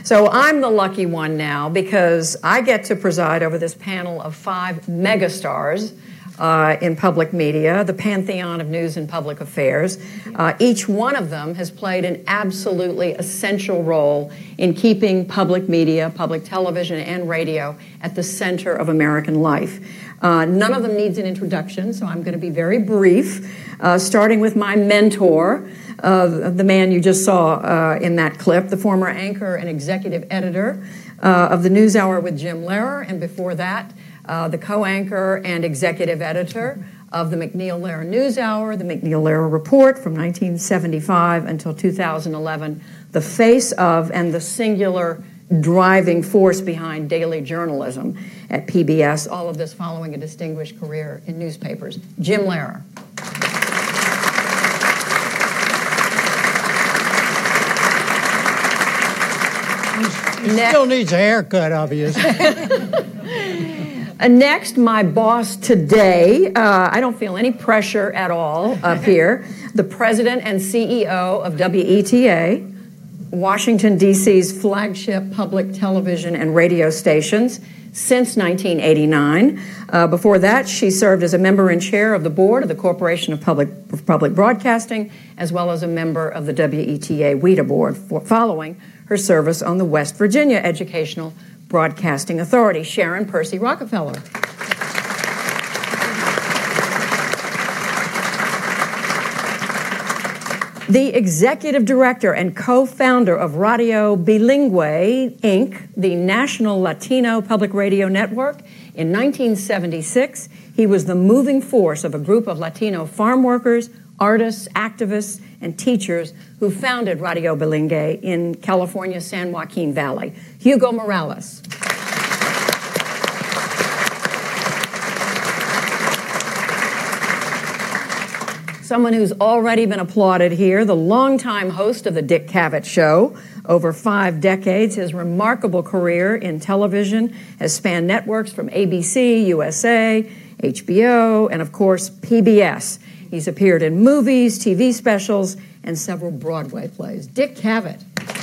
So I'm the lucky one now because I get to preside over this panel of 5 megastars in public media, the pantheon of news and public affairs. Each one of them has played an absolutely essential role in keeping public media, public television, and radio at the center of American life. None of them needs an introduction, so I'm going to be very brief, starting with my mentor, the man you just saw in that clip, the former anchor and executive editor of the NewsHour with Jim Lehrer, and before that, the co-anchor and executive editor of the MacNeil-Lehrer NewsHour, the MacNeil-Lehrer Report from 1975 until 2011, the face of and the singular driving force behind daily journalism at PBS, all of this following a distinguished career in newspapers. Jim Lehrer. He still needs a haircut, obviously. Next, my boss today, I don't feel any pressure at all up here, the president and CEO of WETA, Washington, D.C.'s flagship public television and radio stations since 1989. Before that, she served as a member and chair of the board of the Corporation of Public Broadcasting, as well as a member of the WETA WETA board, following her service on the West Virginia Educational Broadcasting Authority. Sharon Percy Rockefeller. The executive director and co-founder of Radio Bilingüe, Inc., the national Latino public radio network. In 1976, he was the moving force of a group of Latino farm workers, artists, activists, and teachers who founded Radio Bilingüe in California's San Joaquin Valley. Hugo Morales. Someone who's already been applauded here, the longtime host of the Dick Cavett Show. Over 5 decades, his remarkable career in television has spanned networks from ABC, USA, HBO, and of course, PBS. He's appeared in movies, TV specials, and several Broadway plays. Dick Cavett.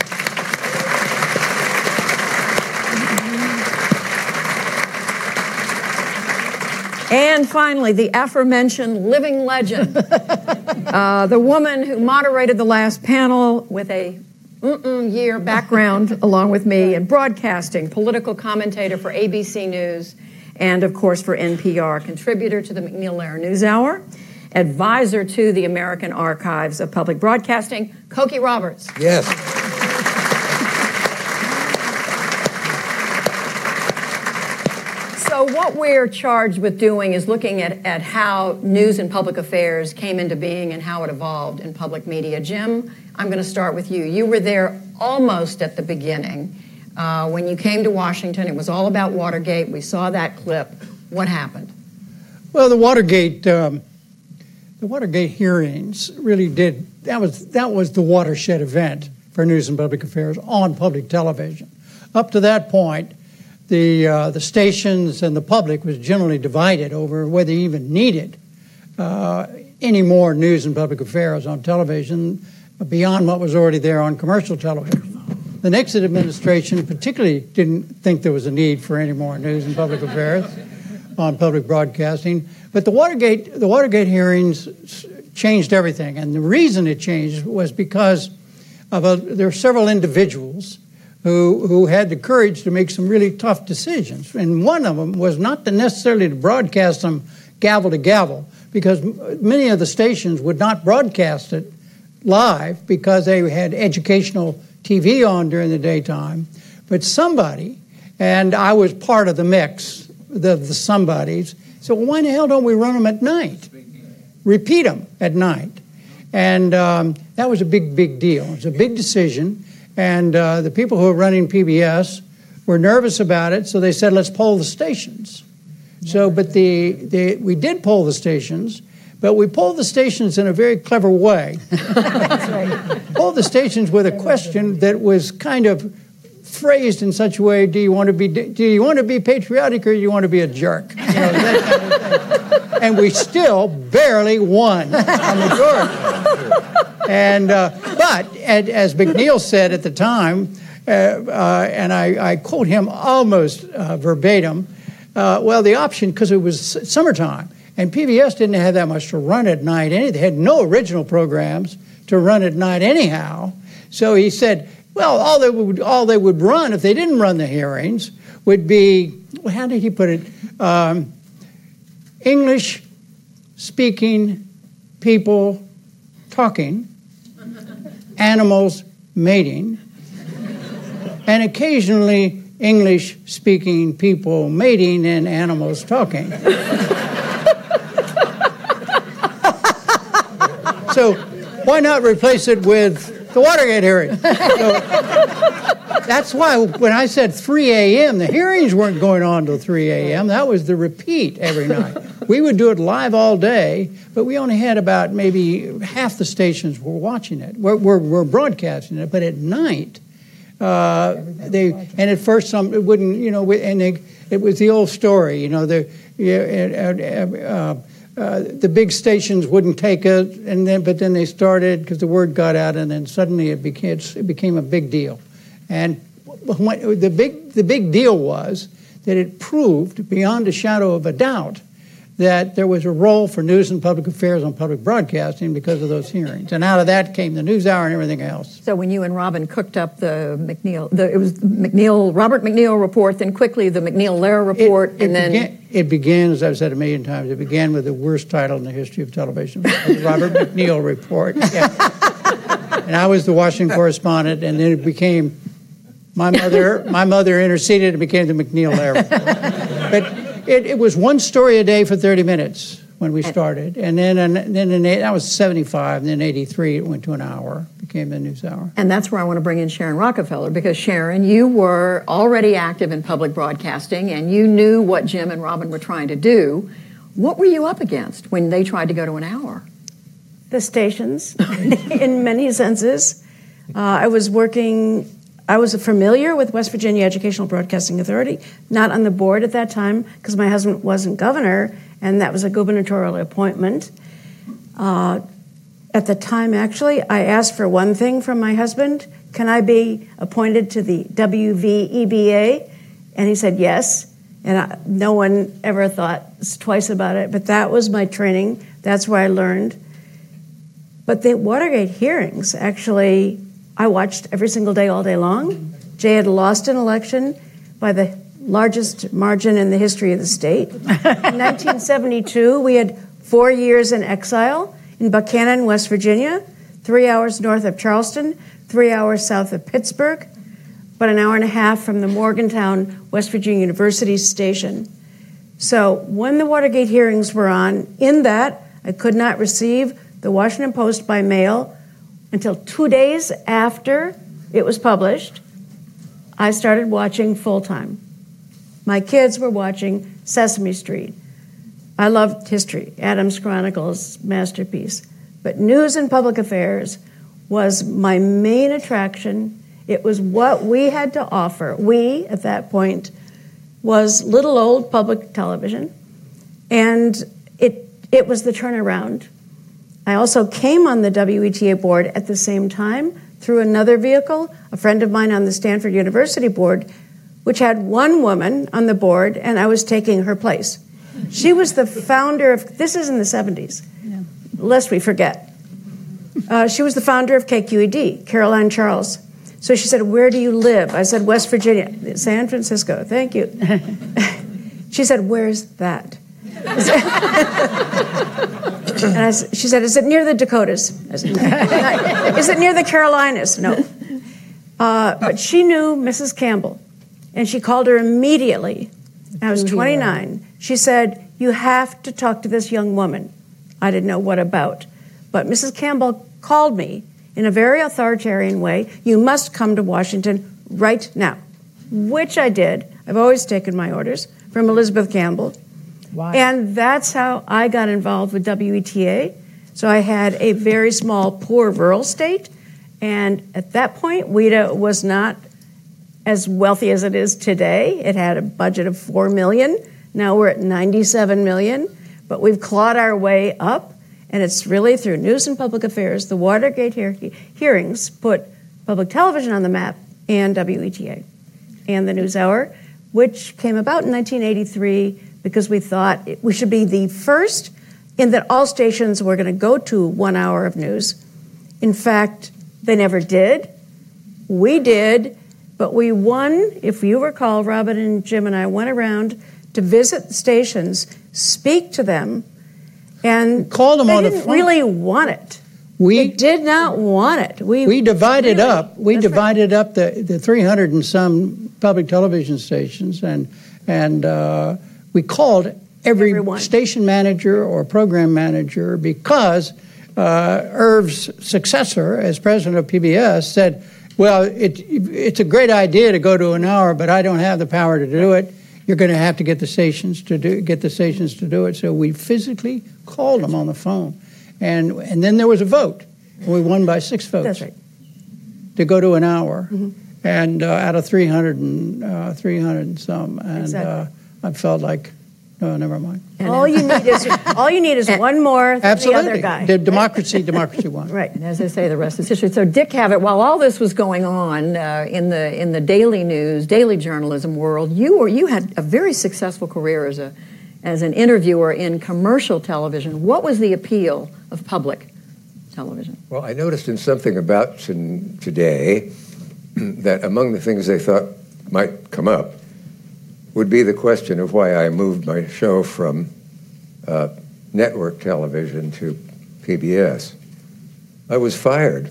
And finally, the aforementioned living legend, the woman who moderated the last panel with a year background along with me in broadcasting, political commentator for ABC News, and of course for NPR, contributor to the MacNeil-Lehrer NewsHour, advisor to the American Archives of Public Broadcasting, Cokie Roberts. Yes. So what we're charged with doing is looking at how news and public affairs came into being and how it evolved in public media. Jim, I'm going to start with you. You were there almost at the beginning. When you came to Washington, it was all about Watergate. We saw that clip. What happened? Well, the Watergate hearings really did. That was the watershed event for news and public affairs on public television. Up to that point, the stations and the public was generally divided over whether you even needed any more news and public affairs on television beyond what was already there on commercial television. The Nixon administration particularly didn't think there was a need for any more news and public affairs on public broadcasting. But the Watergate hearings changed everything, and the reason it changed was because there were several individuals who had the courage to make some really tough decisions. And one of them was not necessarily to broadcast them gavel to gavel, because many of the stations would not broadcast it live because they had educational TV on during the daytime. But somebody, and I was part of the mix, the somebodies, so why the hell don't we run them at night? Repeat them at night. And that was a big deal. It was a big decision. And the people who were running PBS were nervous about it, so they said, let's poll the stations. So, but we did poll the stations, but we polled the stations in a very clever way. Polled the stations with a question that was kind of phrased in such a way: do you want to be patriotic, or do you want to be a jerk? You know, that kind of thing. And we still barely won a majority. And but as MacNeil said at the time, and I quote him almost verbatim. Well, the option, because it was summertime, and PBS didn't have that much to run at night. They had no original programs to run at night anyhow. So he said, well, all they would run if they didn't run the hearings would be, well, how did he put it? English-speaking people talking, animals mating, and occasionally English-speaking people mating and animals talking. So why not replace it with the Watergate hearing? So that's why when I said 3 a.m., the hearings weren't going on till 3 a.m. That was the repeat every night. We would do it live all day, but we only had about maybe half the stations were watching it. We're broadcasting it, but at night, at first it wouldn't, it was the old story, the big stations wouldn't take it, but then they started because the word got out, and then suddenly it became a big deal. And the big deal was that it proved beyond a shadow of a doubt that there was a role for news and public affairs on public broadcasting because of those hearings. And out of that came the NewsHour and everything else. So when you and Robin cooked up the Robert McNeil report, then quickly the McNeil-Lehrer report, it began, as I've said a million times, it began with the worst title in the history of television, the Robert McNeil report. Yeah. And I was the Washington correspondent, and then it became my mother interceded and became the McNeil-Lehrer report. But it was one story a day for 30 minutes when we started. And then that was 75, and then 83 it went to an hour, became the NewsHour. And that's where I want to bring in Sharon Rockefeller, because Sharon, you were already active in public broadcasting, and you knew what Jim and Robin were trying to do. What were you up against when they tried to go to an hour? The stations, in many senses. I was familiar with West Virginia Educational Broadcasting Authority, not on the board at that time because my husband wasn't governor, and that was a gubernatorial appointment. At the time, actually, I asked for one thing from my husband. Can I be appointed to the WVEBA? And he said yes. And no one ever thought twice about it, but that was my training. That's where I learned. But the Watergate hearings, actually, I watched every single day, all day long. Jay had lost an election by the largest margin in the history of the state. In 1972, we had 4 years in exile in Buchanan, West Virginia, 3 hours north of Charleston, 3 hours south of Pittsburgh, but an hour and a half from the Morgantown, West Virginia University station. So when the Watergate hearings were on, in that, I could not receive the Washington Post by mail until 2 days after it was published. I started watching full-time. My kids were watching Sesame Street. I loved history, Adams Chronicles, masterpiece. But news and public affairs was my main attraction. It was what we had to offer. We, at that point, was little old public television, and it was the turnaround. I also came on the WETA board at the same time through another vehicle, a friend of mine on the Stanford University board, which had one woman on the board, and I was taking her place. She was the founder of, this is in the 70s, lest we forget. She was the founder of KQED, Caroline Charles. So she said, "Where do you live?" I said, "West Virginia." "San Francisco." "Thank you." She said, "Where's that?" And she said, "Is it near the Dakotas?" I said, "No." "Is it near the Carolinas?" "No." But she knew Mrs. Campbell, and she called her immediately. I was 29. She said, "You have to talk to this young woman." I didn't know what about. But Mrs. Campbell called me in a very authoritarian way. "You must come to Washington right now," which I did. I've always taken my orders from Elizabeth Campbell. Wow. And that's how I got involved with WETA. So I had a very small, poor rural state. And at that point, WETA was not as wealthy as it is today. It had a budget of $4 million. Now we're at $97 million. But we've clawed our way up. And it's really through news and public affairs. The Watergate hearings put public television on the map and WETA, and the NewsHour, which came about in 1983 because we thought we should be the first in that all stations were going to go to 1 hour of news. In fact, they never did. We did, but we won. If you recall, Robin and Jim and I went around to visit the stations, speak to them, and called them on the phone. They didn't really want it. They did not want it. We divided up. We divided up the 300 and some public television stations, and we called everyone. Station manager or program manager, because Irv's successor as president of PBS said, well, it's a great idea to go to an hour, but I don't have the power to do it. You're going to have to get the stations to do it. So we physically called them on the phone, and then there was a vote. And we won by 6 votes. That's right. To go to an hour, and out of 300 and some, and exactly. I felt like, no, never mind. All you need is one more than Absolutely. The other guy. The democracy won. Right. And as I say, the rest is history. So Dick Cavett, while all this was going on in the daily news, daily journalism world, you had a very successful career as an interviewer in commercial television. What was the appeal of public television? Well, I noticed in something about today that among the things they thought might come up would be the question of why I moved my show from network television to PBS. I was fired.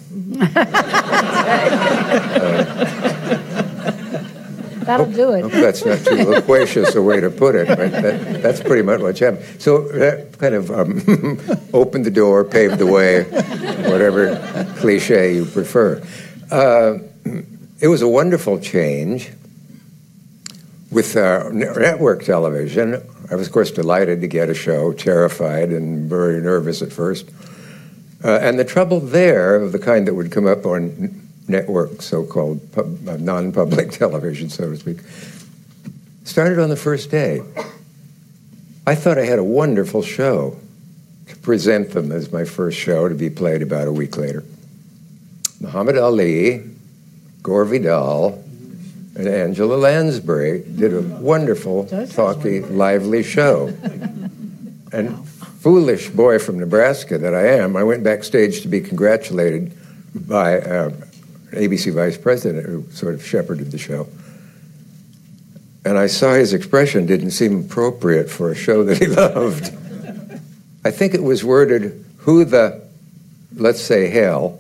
That'll do it. Hope that's not too loquacious a way to put it, but that's pretty much what happened. So that kind of opened the door, paved the way, whatever cliche you prefer. It was a wonderful change. With network television, I was, of course, delighted to get a show, terrified and very nervous at first. And the trouble there, of the kind that would come up on network, so-called non-public television, so to speak, started on the first day. I thought I had a wonderful show to present them as my first show to be played about a week later. Muhammad Ali, Gore Vidal, and Angela Lansbury did a wonderful, talky, lively show. And foolish boy from Nebraska that I am, I went backstage to be congratulated by an ABC vice president who sort of shepherded the show. And I saw his expression didn't seem appropriate for a show that he loved. I think it was worded, who the, let's say hell,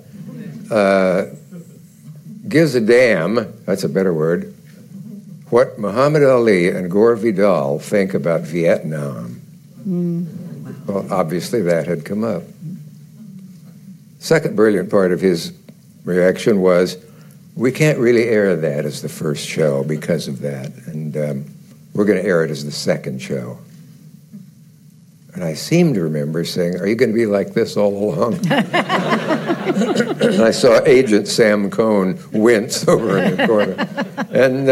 gives a damn, that's a better word, what Muhammad Ali and Gore Vidal think about Vietnam. Well, obviously that had come up. Second brilliant part of his reaction was, we can't really air that as the first show because of that, and we're going to air it as the second show. And I seem to remember saying, are you going to be like this all along? And I saw Agent Sam Cohn wince over in the corner. And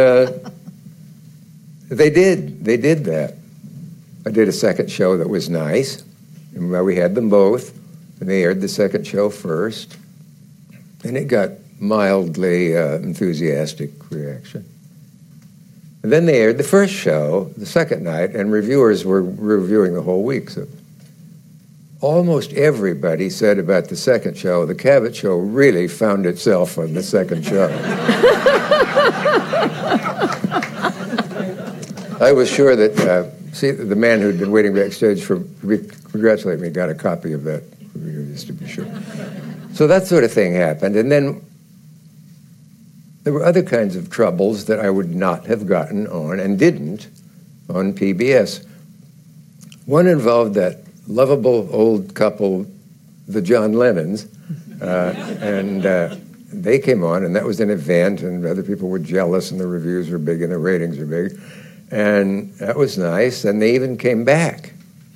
they did that. I did a second show that was nice. And we had them both. And they aired the second show first. And it got mildly enthusiastic reaction. And then they aired the first show the second night, and reviewers were reviewing the whole week. So almost everybody said about the second show, the Cavett Show really found itself on the second show. I was sure that, the man who'd been waiting backstage to congratulate me got a copy of that, just to be sure. So that sort of thing happened. And then there were other kinds of troubles that I would not have gotten on, and didn't, on PBS. One involved that lovable old couple, the John Lennons, and they came on, and that was an event, and other people were jealous, and the reviews were big, and the ratings were big, and that was nice, and they even came back.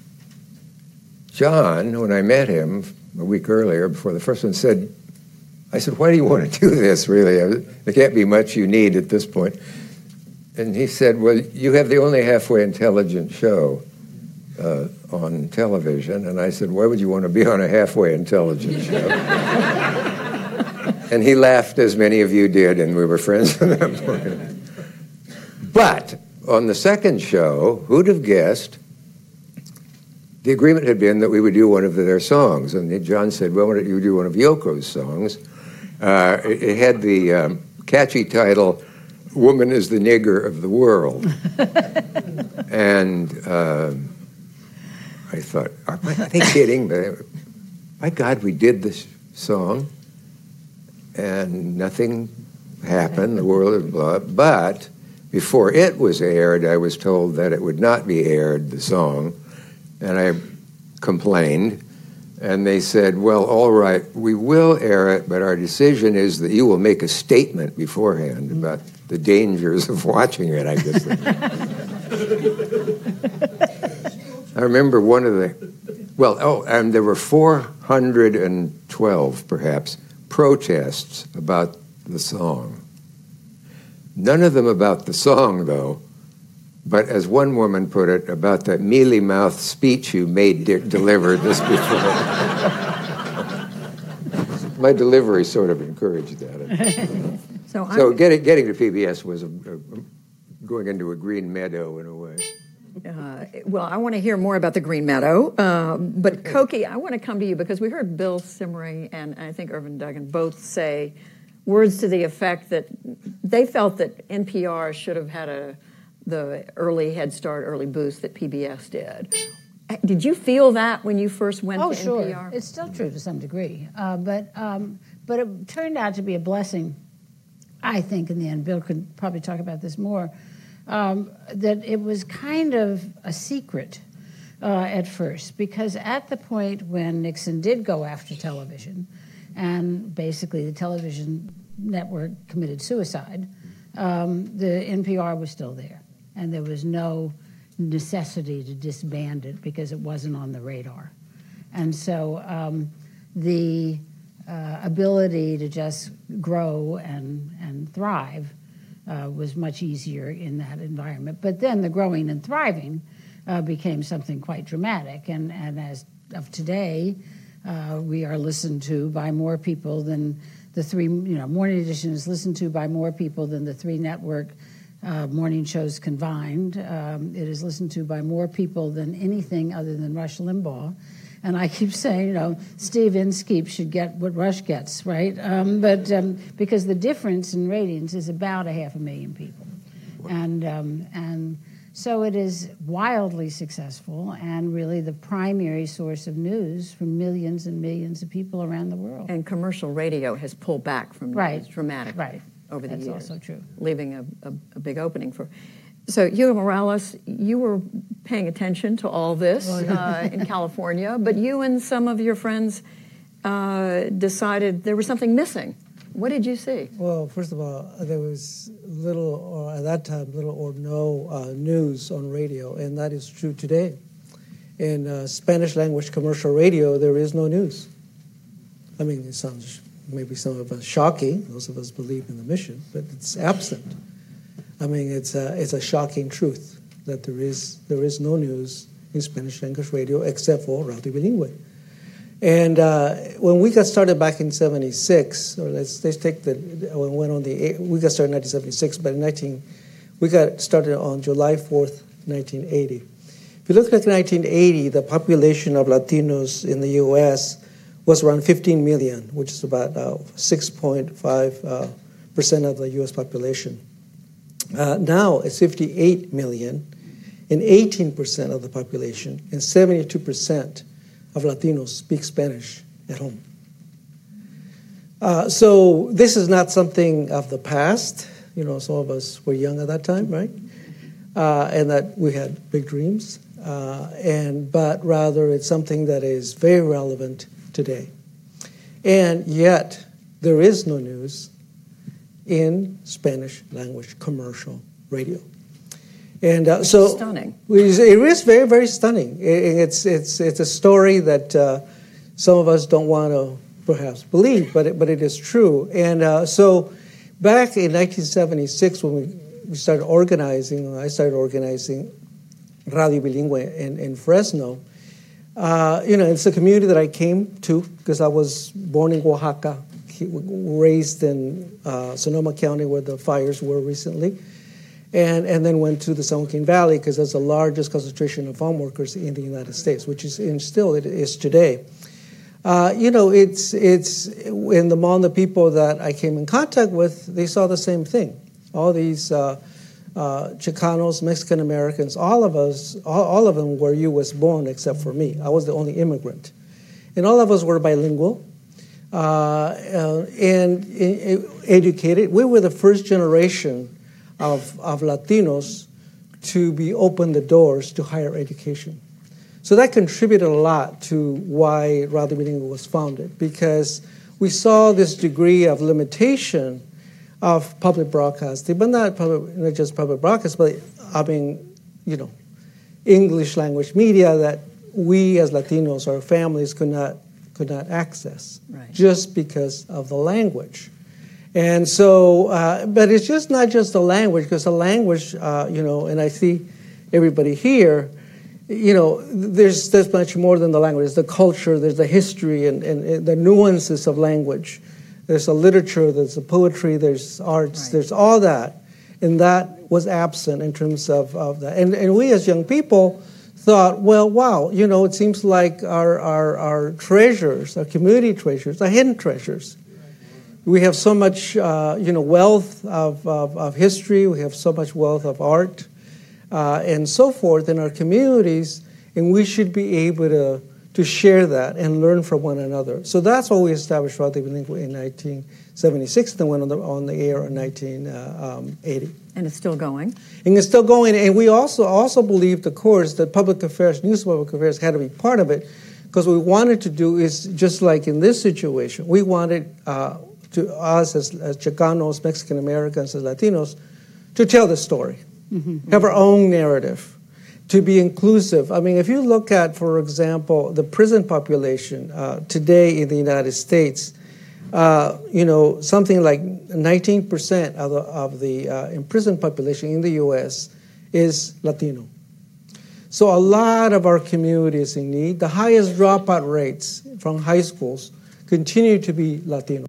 John, when I met him a week earlier, before the first one, I said, why do you want to do this, really? There can't be much you need at this point. And he said, well, you have the only halfway intelligent show on television. And I said, why would you want to be on a halfway intelligent show? And he laughed, as many of you did, and we were friends from that point. But on the second show, who'd have guessed, the agreement had been that we would do one of their songs. And John said, well, why don't you do one of Yoko's songs? It had the catchy title, Woman is the Nigger of the World. And I thought, are they kidding? My God, we did this song, and nothing happened. The world is blah. But before it was aired, I was told that it would not be aired, the song, and I complained. And they said, well, all right, we will air it, but our decision is that you will make a statement beforehand about the dangers of watching it, I guess. I remember one of the, and there were 412, perhaps, protests about the song. None of them about the song, though, but as one woman put it, about that mealy-mouthed speech you made deliver this before. My delivery sort of encouraged that. So getting to PBS was going into a green meadow in a way. Well, I want to hear more about the Green Meadow, but Koki, I want to come to you because we heard Bill Simmering and I think Irvin Duggan both say words to the effect that they felt that NPR should have had the early head start, early boost that PBS did. Did you feel that when you first went to NPR? Oh, sure. It's still true to some degree, but it turned out to be a blessing, I think, in the end. Bill could probably talk about this more. That it was kind of a secret at first, because at the point when Nixon did go after television, and basically the television network committed suicide, the NPR was still there, and there was no necessity to disband it because it wasn't on the radar. And so the ability to just grow and thrive was much easier in that environment. But then the growing and thriving became something quite dramatic. And as of today, we are listened to by more people than the three, Morning Edition is listened to by more people than the three network morning shows combined. It is listened to by more people than anything other than Rush Limbaugh. And I keep saying, Steve Inskeep should get what Rush gets, right? Because the difference in ratings is about 500,000 people. And so it is wildly successful and really the primary source of news for millions and millions of people around the world. And commercial radio has pulled back from news dramatically over the years. That's also true. Leaving a big opening for... So, Hugo Morales, you were paying attention to all this in California, but you and some of your friends decided there was something missing. What did you see? Well, first of all, there was little or no news on radio, and that is true today. In Spanish language commercial radio, there is no news. I mean, it sounds maybe some of us shocking, those of us believe in the mission, but it's absent. I mean, it's a shocking truth that there is no news in Spanish language radio except for Radio Bilingüe. And when we got started back in '76, or let's take when we went on we got started in 1976, but we got started on July 4th, 1980. If you look at 1980, the population of Latinos in the U.S. was around 15 million, which is about 6.5% of the U.S. population. Now it's 58 million, and 18% of the population, and 72% of Latinos speak Spanish at home. So this is not something of the past. Some of us were young at that time, right? And that we had big dreams. But rather it's something that is very relevant today. And yet there is no news in Spanish language commercial radio. And so stunning. It is very, very stunning. It's a story that some of us don't want to perhaps believe, but it is true. And so back in 1976, when we started organizing, I started organizing Radio Bilingüe in Fresno. It's a community that I came to because I was born in Oaxaca, raised in Sonoma County where the fires were recently, and then went to the San Joaquin Valley because that's the largest concentration of farm workers in the United States, which is, and still it is today. It's in the among the people that I came in contact with, they saw the same thing. All these Chicanos, Mexican Americans, all of them were U.S. born except for me. I was the only immigrant. And all of us were bilingual and educated. We were the first generation of Latinos to be open the doors to higher education. So that contributed a lot to why Radio Bilingüe was founded, because we saw this degree of limitation of public broadcasting, but not just public broadcast, but English language media that we as Latinos, our families, could not access, right, just because of the language. And so, but it's just not just the language, because the language, and I see everybody here, there's much more than the language. There's the culture, there's the history, and the nuances of language. There's the literature, there's the poetry, there's arts, right, there's all that. And that was absent in terms of that. And we as young people thought, well, wow, it seems like our treasures, our community treasures, are hidden treasures. We have so much, wealth of history. We have so much wealth of art and so forth in our communities, and we should be able to share that and learn from one another. So that's why we established Radio Bilingüe in 1976, then went on the air in 1980. And it's still going. And it's still going. And we also believed, of course, that public affairs, news public affairs, had to be part of it, because what we wanted to do is, just like in this situation, we wanted us as Chicanos, Mexican Americans, as Latinos, to tell the story, have our own narrative, to be inclusive. I mean, if you look at, for example, the prison population today in the United States, something like 19% of the imprisoned population in the U.S. is Latino. So a lot of our community is in need. The highest dropout rates from high schools continue to be Latinos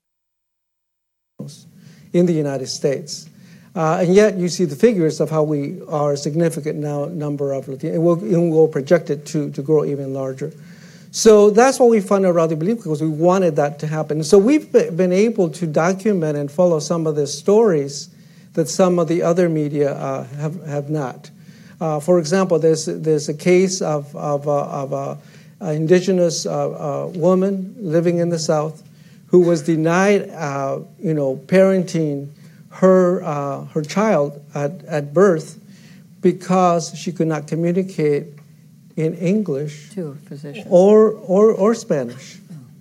in the United States. And yet you see the figures of how we are a significant number of Latinos, and we'll project it to grow even larger. So that's why we funded Radio Bilingüe, because we wanted that to happen. And so we've been able to document and follow some of the stories that some of the other media have not. For example, there's a case of an indigenous woman living in the South who was denied, parenting her child at birth because she could not communicate in English to a physician or Spanish,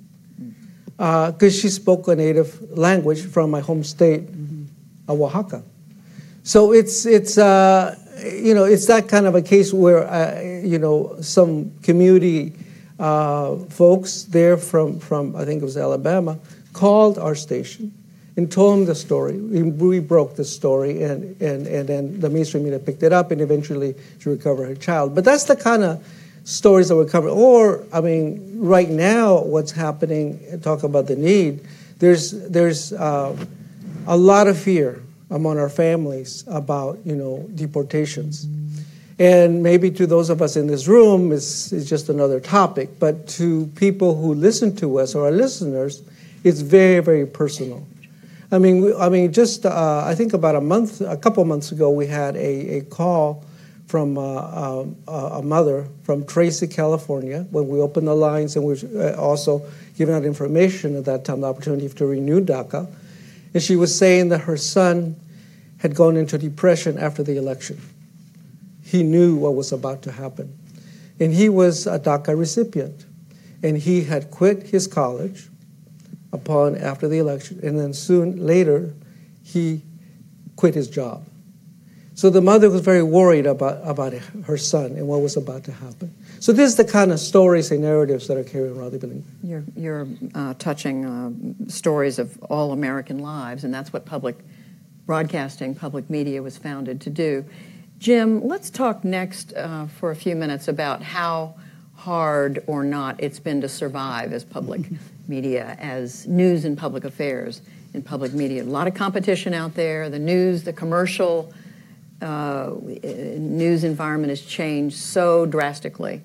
because she spoke a native language from my home state, Oaxaca. So it's that kind of a case where some community folks there from I think it was Alabama called our station and told them the story. We broke the story, and then the mainstream media picked it up, and eventually she recovered her child. But that's the kind of stories that we're covering. Or, I mean, right now, what's happening, talk about the need, there's a lot of fear among our families about, deportations. And maybe to those of us in this room, it's just another topic. But to people who listen to us, or our listeners, it's very, very personal. I think about a couple months ago, we had a call from a mother from Tracy, California, when we opened the lines, and we were also giving out information at that time, the opportunity to renew DACA. And she was saying that her son had gone into depression after the election. He knew what was about to happen. And he was a DACA recipient. And he had quit his college after the election, and then soon later, he quit his job. So the mother was very worried about her son and what was about to happen. So this is the kind of stories and narratives that are carried around the Bilingüe. You're touching stories of all American lives, and that's what public broadcasting, public media was founded to do. Jim, let's talk next for a few minutes about how hard or not it's been to survive as public media as news and public affairs in public media. A lot of competition out there. The news, the commercial news environment has changed so drastically.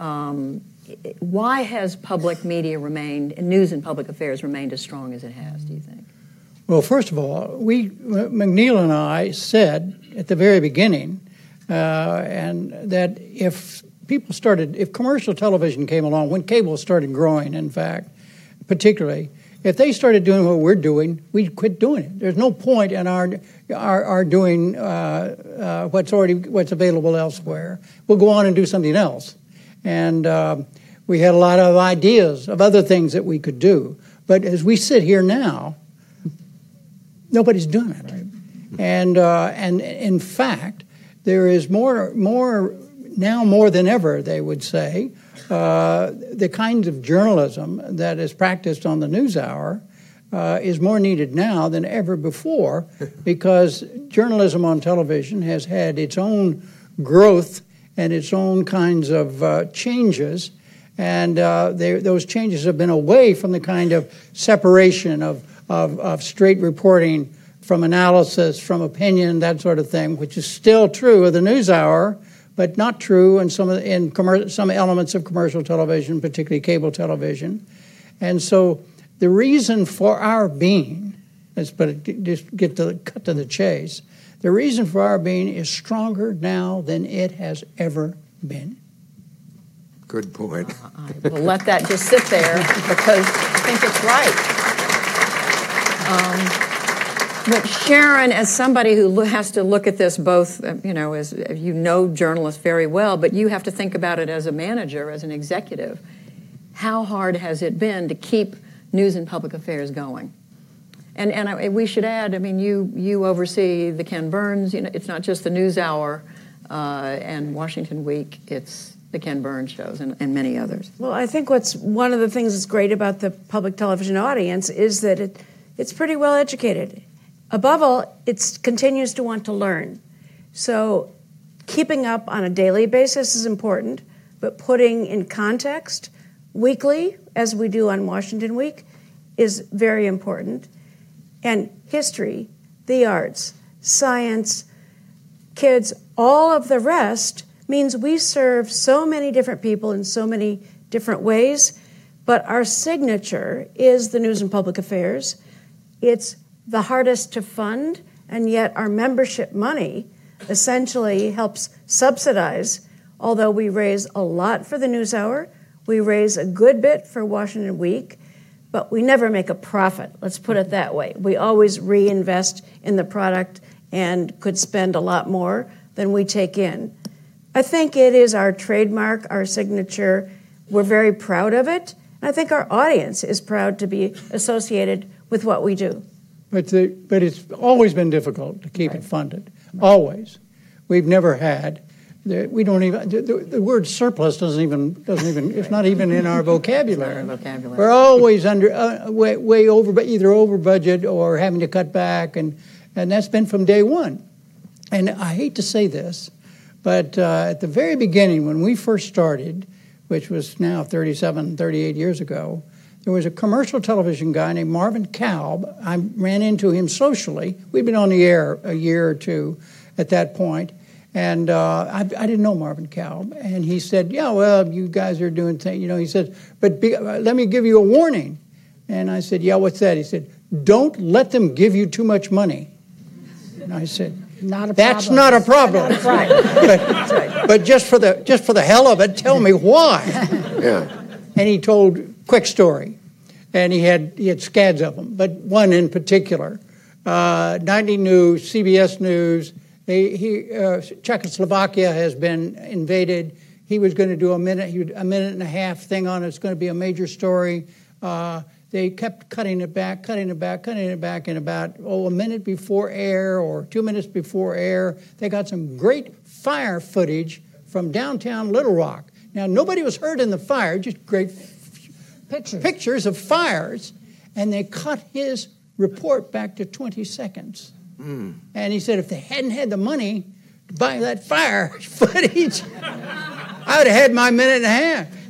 Why has public media remained, news and public affairs remained as strong as it has, do you think? Well, first of all, McNeil and I said at the very beginning, and that if commercial television came along, when cable started growing, in fact, particularly, if they started doing what we're doing, we'd quit doing it. There's no point in our doing what's available elsewhere. We'll go on and do something else. And we had a lot of ideas of other things that we could do. But as we sit here now, nobody's doing it. Right? And in fact, there is more than ever, they would say, the kinds of journalism that is practiced on the NewsHour is more needed now than ever before, because journalism on television has had its own growth and its own kinds of changes, and those changes have been away from the kind of separation of straight reporting from analysis, from opinion, that sort of thing, which is still true of the NewsHour, but not true in some elements of commercial television, particularly cable television. And so the reason for our being, just cut to the chase, the reason for our being is stronger now than it has ever been. Good point. I will let that just sit there because I think it's right. But Sharon, as somebody who has to look at this both, as you know journalists very well, but you have to think about it as a manager, as an executive. How hard has it been to keep news and public affairs going? And we should add, you oversee the Ken Burns. It's not just the NewsHour and Washington Week. It's the Ken Burns shows and many others. Well, I think one of the things that's great about the public television audience is that it's pretty well educated. Above all, it continues to want to learn. So keeping up on a daily basis is important, but putting in context weekly, as we do on Washington Week, is very important. And history, the arts, science, kids, all of the rest means we serve so many different people in so many different ways, but our signature is the news and public affairs. It's the hardest to fund, and yet our membership money essentially helps subsidize, although we raise a lot for the NewsHour, we raise a good bit for Washington Week, but we never make a profit, let's put it that way. We always reinvest in the product and could spend a lot more than we take in. I think it is our trademark, our signature. We're very proud of it, and I think our audience is proud to be associated with what we do. But it's always been difficult to keep it funded. Always. We've never had. We don't even. The word surplus doesn't even. It's not even in our vocabulary. We're always under way over, either over budget or having to cut back, and that's been from day one. And I hate to say this, but at the very beginning when we first started, which was now 38 years ago. There was a commercial television guy named Marvin Kalb. I ran into him socially. We'd been on the air a year or two at that point, and I didn't know Marvin Kalb. And he said, "Yeah, well, you guys are doing things." He said, "But let me give you a warning." And I said, "Yeah, what's that?" He said, "Don't let them give you too much money." And I said, "That's not a problem." That's right. But just for the hell of it, tell me why. Yeah. And he told quick story, and he had scads of them, but one in particular, nightly news, CBS News. Czechoslovakia has been invaded. He was going to do a minute and a half thing on it. It's going to be a major story. They kept cutting it back, and about a minute before air or 2 minutes before air, they got some great fire footage from downtown Little Rock. Now, nobody was hurt in the fire, just great pictures of fires, and they cut his report back to 20 seconds. And he said if they hadn't had the money to buy that fire footage, I would have had my minute and a half.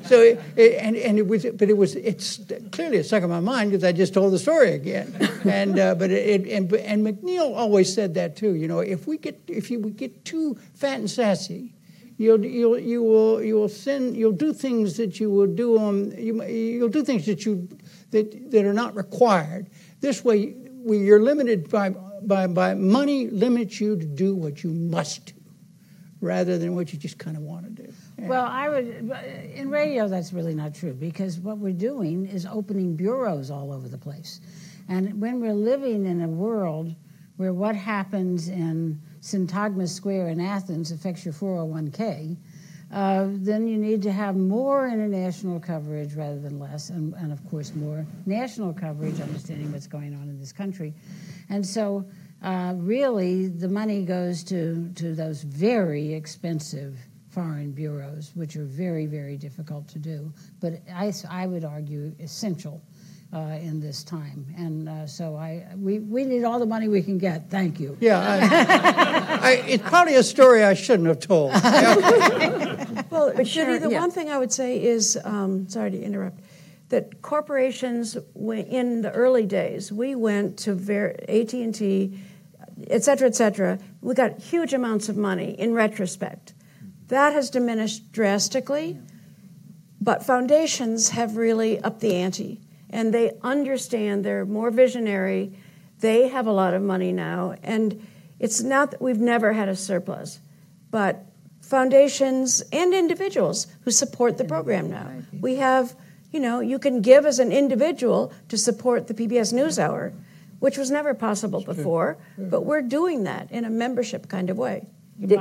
It's clearly stuck in my mind because I just told the story again. And McNeil always said that too. You know, if we get too fat and sassy, you'll do things that you will do you'll do things that are not required. This way, you're limited by money limits you to do what you must do, rather than what you just kind of want to do. Yeah. Well, in radio, that's really not true, because what we're doing is opening bureaus all over the place. And when we're living in a world where what happens in Syntagma Square in Athens affects your 401k, then you need to have more international coverage rather than less, and of course more national coverage, understanding what's going on in this country. And so really the money goes to those very expensive foreign bureaus, which are very, very difficult to do, but I would argue essential in this time. And so we need all the money we can get. Thank you. Yeah, it's probably a story I shouldn't have told. Well, but Judy, the one thing I would say is, sorry to interrupt, that corporations, in the early days, we went to AT&T, et cetera, we got huge amounts of money in retrospect. That has diminished drastically, but foundations have really upped the ante, and they understand, they're more visionary, they have a lot of money now, and it's not that we've never had a surplus, but foundations and individuals who support the program now. We have, you can give as an individual to support the PBS NewsHour, which was never possible before, but we're doing that in a membership kind of way. Did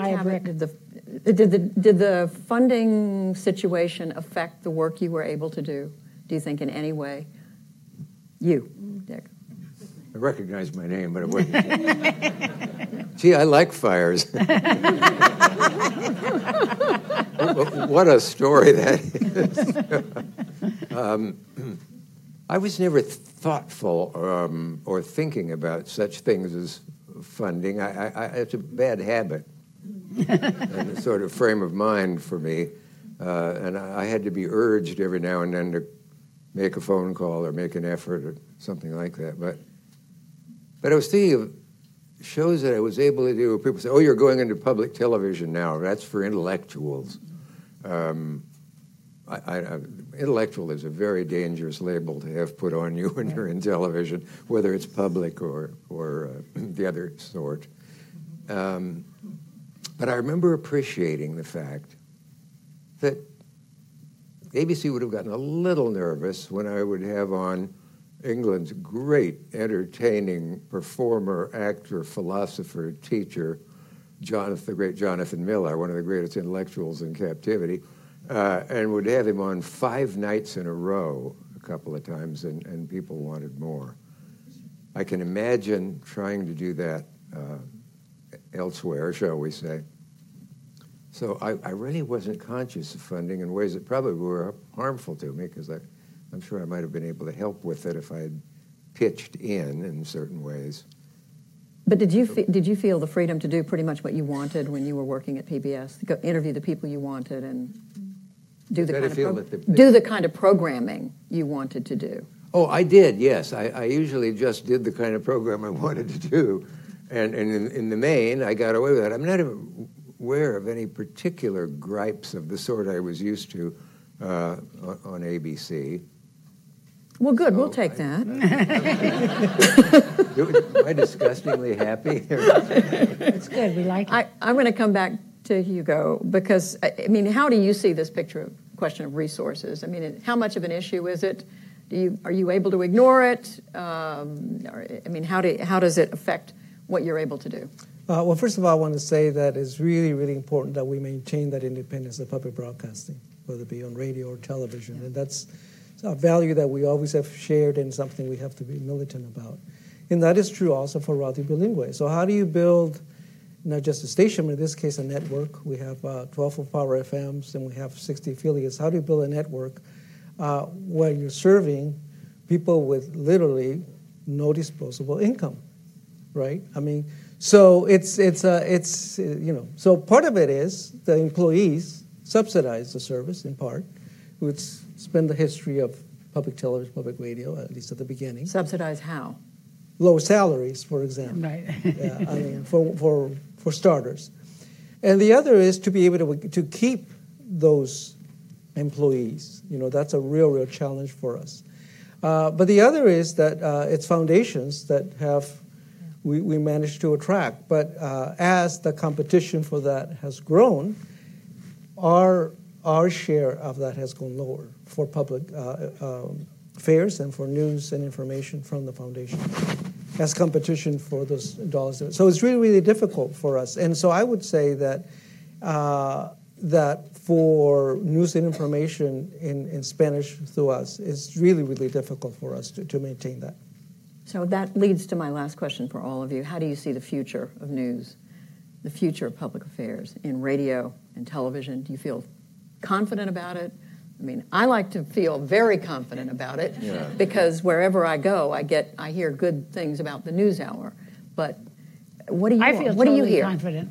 the funding situation affect the work you were able to do you think, in any way? You, Dick. I recognize my name, but it wasn't. Gee, I like fires. What a story that is. I was never thoughtful or thinking about such things as funding. It's a bad habit and a sort of frame of mind for me. And I had to be urged every now and then to make a phone call or make an effort or something like that. But I was thinking of shows that I was able to do. People say, "Oh, you're going into public television now. That's for intellectuals." Intellectual is a very dangerous label to have put on you when you're in television, whether it's public or the other sort. But I remember appreciating the fact that ABC would have gotten a little nervous when I would have on England's great entertaining performer, actor, philosopher, teacher, the great Jonathan Miller, one of the greatest intellectuals in captivity, and would have him on 5 nights in a row a couple of times, and people wanted more. I can imagine trying to do that elsewhere, shall we say. So I really wasn't conscious of funding in ways that probably were harmful to me, because I'm sure I might have been able to help with it if I had pitched in certain ways. But did you feel the freedom to do pretty much what you wanted when you were working at PBS? Go interview the people you wanted and do the kind of programming you wanted to do? Oh, I did, yes. I usually just did the kind of program I wanted to do. And in the main, I got away with that. I'm not aware of any particular gripes of the sort I was used to on ABC. Well, good. We'll take that. Am I disgustingly happy? It's good. We like it. I'm going to come back to Hugo because, I mean, how do you see this question of resources? I mean, how much of an issue is it? Are you able to ignore it? How does it affect what you're able to do? Well, first of all, I want to say that it's really, really important that we maintain that independence of public broadcasting, whether it be on radio or television. And that's a value that we always have shared and something we have to be militant about. And that is true also for Radio Bilingue. So how do you build not just a station, but in this case a network? We have 12 Power FMs and we have 60 affiliates. How do you build a network where you're serving people with literally no disposable income, right? I mean, so so part of it is the employees subsidize the service in part, it's been the history of public television, public radio, at least at the beginning. Subsidize how? Low salaries, for example. Right. Yeah, I mean, for starters. And the other is to be able to keep those employees. You know, that's a real challenge for us. But the other is that it's foundations that we managed to attract. But as the competition for that has grown, our share of that has gone lower for public affairs and for news and information from the foundation as competition for those dollars. So it's really difficult for us. And so I would say that that for news and information in Spanish through us, it's really difficult for us to maintain that. So that leads to my last question for all of you. How do you see the future of news, the future of public affairs in radio and television? Do you feel confident about it? I mean, I like to feel very confident about it because wherever I go, I hear good things about the NewsHour. But what do you? I feel what totally do you hear? confident.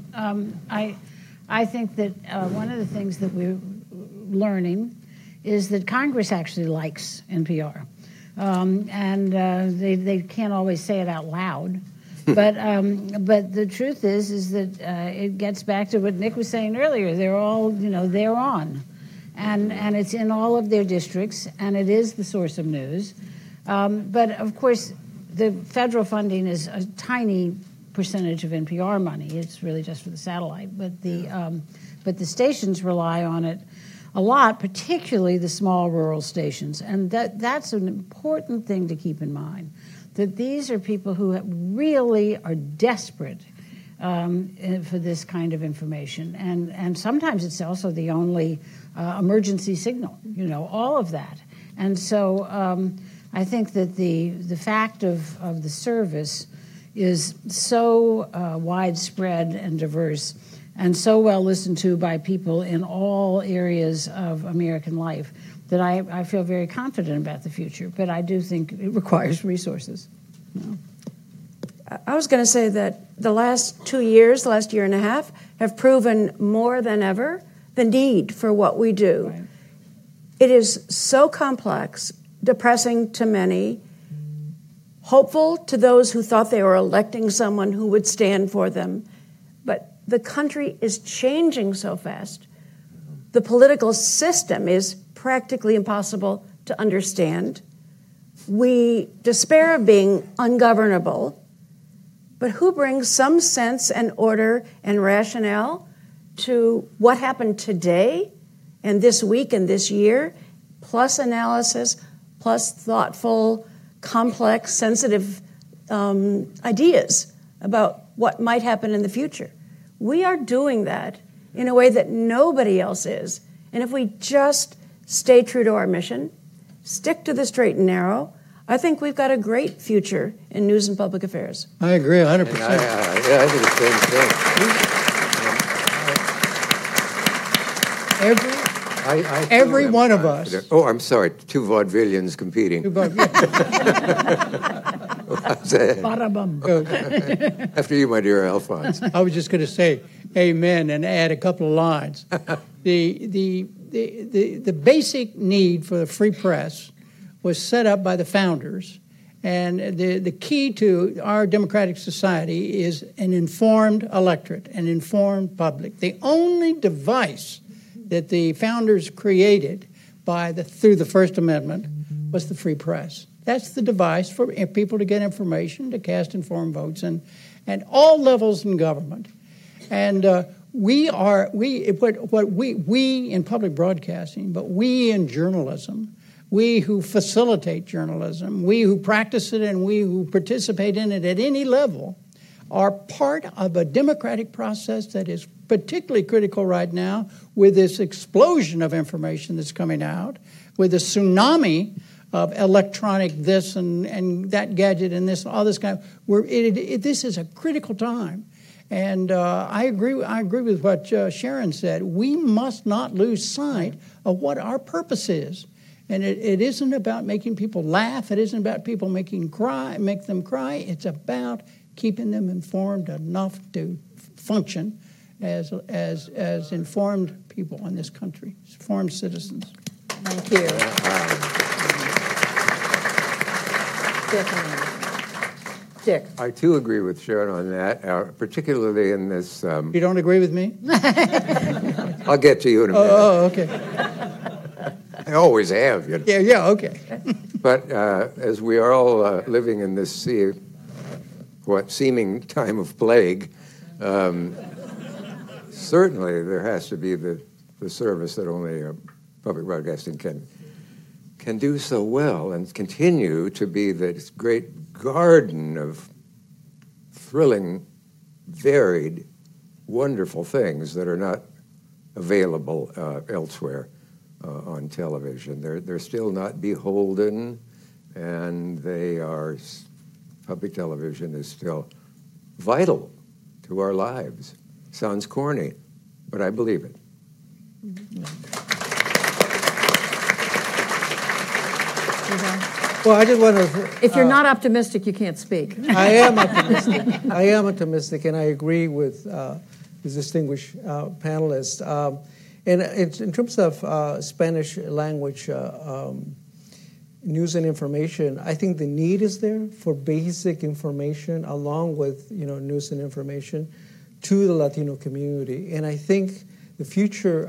I think that one of the things that we're learning is that Congress actually likes NPR, and they can't always say it out loud. But the truth is that it gets back to what Nick was saying earlier. They're all, they're on. And it's in all of their districts, and it is the source of news. But, of course, the federal funding is a tiny percentage of NPR money. It's really just for the satellite. But the stations rely on it a lot, particularly the small rural stations. And that's an important thing to keep in mind, that these are people who really are desperate for this kind of information. And sometimes it's also the only emergency signal, all of that. And so I think that the fact of the service is so widespread and diverse and so well listened to by people in all areas of American life that I feel very confident about the future. But I do think it requires resources. I was going to say that the last 2 years, the last year and a half, have proven more than ever the need for what we do. Right. It is so complex, depressing to many, hopeful to those who thought they were electing someone who would stand for them. But the country is changing so fast. The political system is practically impossible to understand. We despair of being ungovernable. But who brings some sense and order and rationale to what happened today and this week and this year, plus analysis, plus thoughtful, complex, sensitive ideas about what might happen in the future? We are doing that in a way that nobody else is. And if we just stay true to our mission, stick to the straight and narrow, I think we've got a great future in news and public affairs. I agree 100%. I think the same thing. Every one of us. Oh, I'm sorry. Two vaudevillians competing. After you, my dear Alphonse. I was just going to say amen and add a couple of lines. The basic need for the free press was set up by the founders, and the key to our democratic society is an informed electorate, an informed public. The only device that the founders created through the First Amendment was the free press. That's the device for people to get information, to cast informed votes, and all levels in government. And we in public broadcasting, but we in journalism, we who facilitate journalism, we who practice it, and we who participate in it at any level are part of a democratic process that is particularly critical right now with this explosion of information that's coming out, with a tsunami of electronic this and that gadget and this, all this kind of. This is a critical time. And I agree with what Sharon said. We must not lose sight of what our purpose is. And it isn't about making people laugh. It isn't about people make them cry. It's about keeping them informed enough to function as informed people in this country, informed citizens. Thank you. Dick. I too agree with Sharon on that, particularly in this. You don't agree with me? I'll get to you in a minute. Oh, okay. I always have, you know. Yeah, okay. But as we are all living in this seeming time of plague, certainly there has to be the service that only public broadcasting can do so well and continue to be this great garden of thrilling, varied, wonderful things that are not available elsewhere on television. They're still not beholden, and public television is still vital to our lives. Sounds corny, but I believe it. Well, I just want to. If you're not optimistic, you can't speak. I am optimistic. I am optimistic, and I agree with the distinguished panelists. And in terms of Spanish language news and information, I think the need is there for basic information along with news and information to the Latino community. And I think the future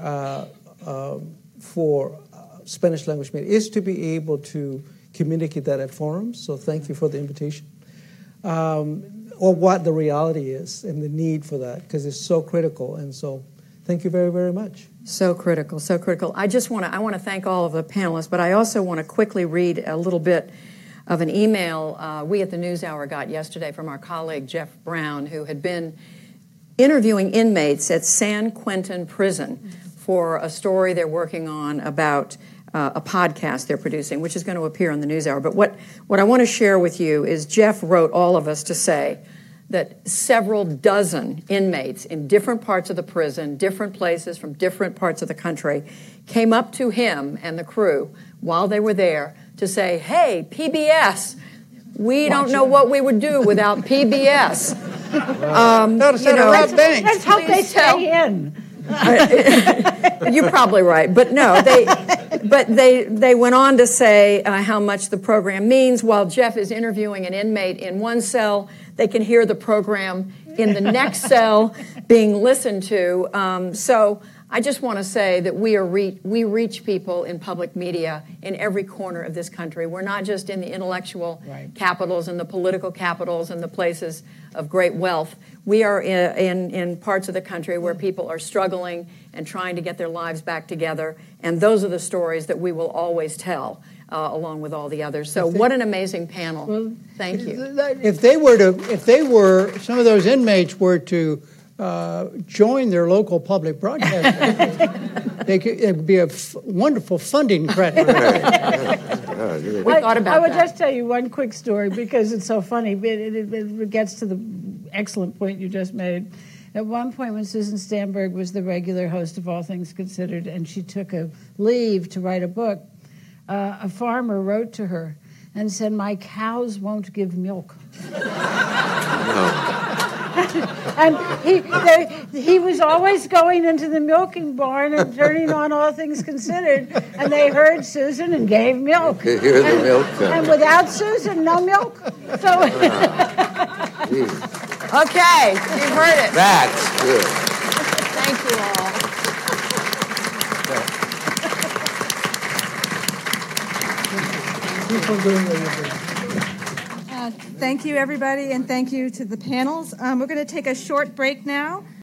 for Spanish language media is to be able to communicate that at forums. So thank you for the invitation. Or what the reality is and the need for that, because it's so critical. And so thank you very, very much. So critical, so critical. I want to thank all of the panelists, but I also want to quickly read a little bit of an email we at the NewsHour got yesterday from our colleague Jeff Brown, who had been interviewing inmates at San Quentin Prison for a story they're working on about a podcast they're producing, which is going to appear on the NewsHour. But what I want to share with you is Jeff wrote all of us to say that several dozen inmates in different parts of the prison, different places from different parts of the country, came up to him and the crew while they were there to say, "Hey, PBS, we don't know what we would do without PBS." Let's hope they stay in. You're probably right, but no, they went on to say how much the program means. While Jeff is interviewing an inmate in one cell, they can hear the program in the next cell being listened to. So I just want to say that we reach people in public media in every corner of this country. We're not just in the intellectual capitals and the political capitals and the places of great wealth. We are in parts of the country where people are struggling and trying to get their lives back together, and those are the stories that we will always tell, along with all the others. So what an amazing panel. Well, thank you. If some of those inmates were to join their local public broadcast station, it would be a wonderful funding credit. We thought about I would that. just tell you one quick story because it's so funny. It gets to the excellent point you just made. At one point when Susan Stamberg was the regular host of All Things Considered and she took a leave to write a book, a farmer wrote to her and said, "My cows won't give milk." And he was always going into the milking barn and turning on All Things Considered, and they heard Susan and gave milk. Hear the milk. And without Susan, no milk. So. Okay, you've heard it. That's good. Thank you all. Thank you, everybody, and thank you to the panels. We're going to take a short break now.